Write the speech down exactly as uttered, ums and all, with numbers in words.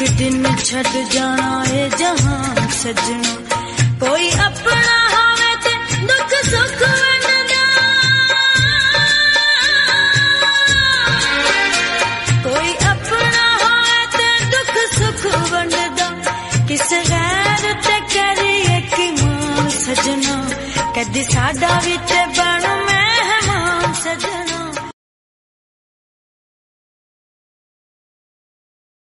दिन छड़ जाना है जहां सजना कोई अपना होवे ते दुख सुख वंडदा कोई अपना होवे ते दुख सुख वंडदा किस गैर ते करिए कि मान सजना कदी साडा विच